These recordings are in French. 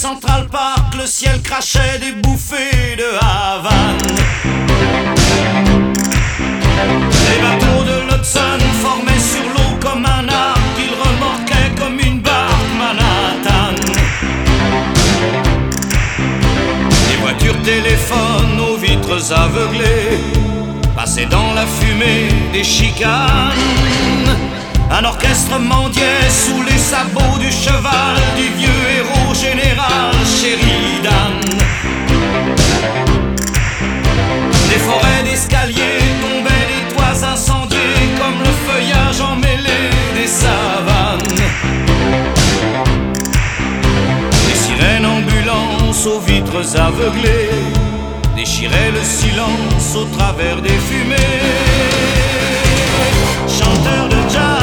Central Park, le ciel crachait des bouffées de Havane. Les bateaux de l'Hudson formaient sur l'eau comme un arc qu'ils remorquaient comme une barque Manhattan. Les voitures téléphones aux vitres aveuglées passaient dans la fumée des chicanes. Un orchestre mendiait sous les sabots du cheval du vieux héros général Sheridan. Des forêts d'escaliers tombaient, des toits incendiés comme le feuillage emmêlé des savanes. Des sirènes ambulances aux vitres aveuglées déchiraient le silence au travers des fumées. Chanteurs de jazz,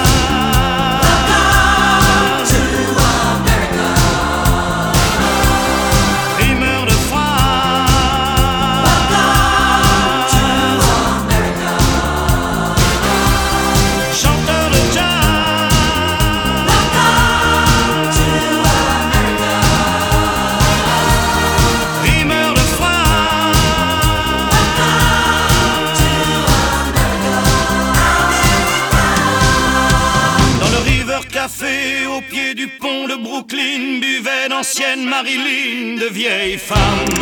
café au pied du pont de Brooklyn buvaient d'anciennes Marilyn, de vieilles femmes.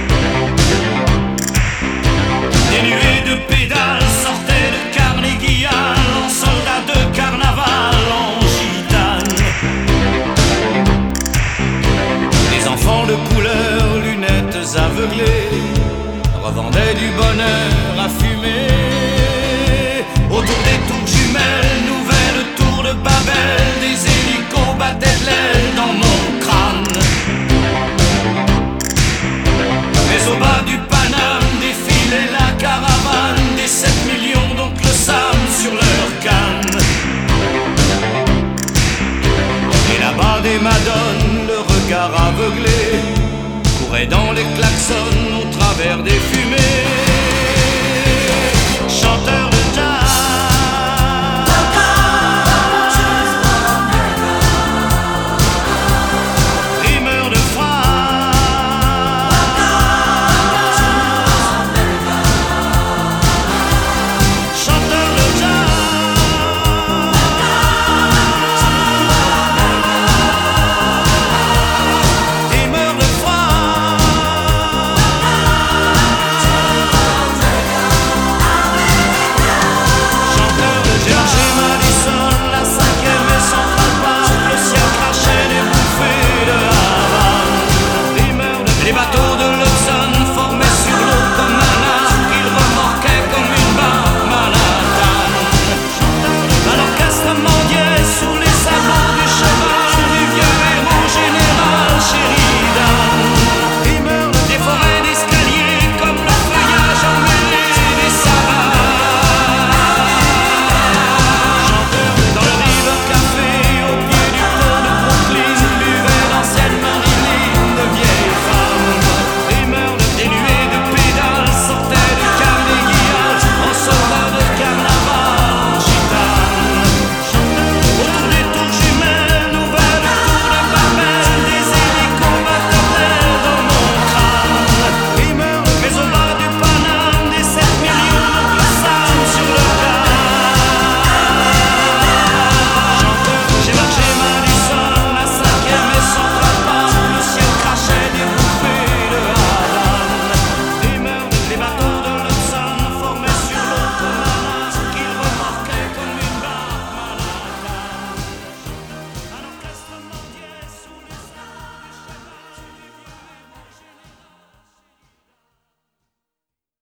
Des nuées de pédales sortaient de Carnegie Hall en soldats de carnaval, en gitane. Les enfants de couleur, lunettes aveuglées, revendaient du bonheur à fumer. Autour des tours jumelles, nouvelles tours de Babel, des hélicos battaient de l'aile dans mon crâne. Mais au bas du Paname défilait la caravane des 7 millions d'oncles Sam sur leur canne. Et là-bas des madones, le regard aveuglé, couraient dans les klaxons au travers des fumées.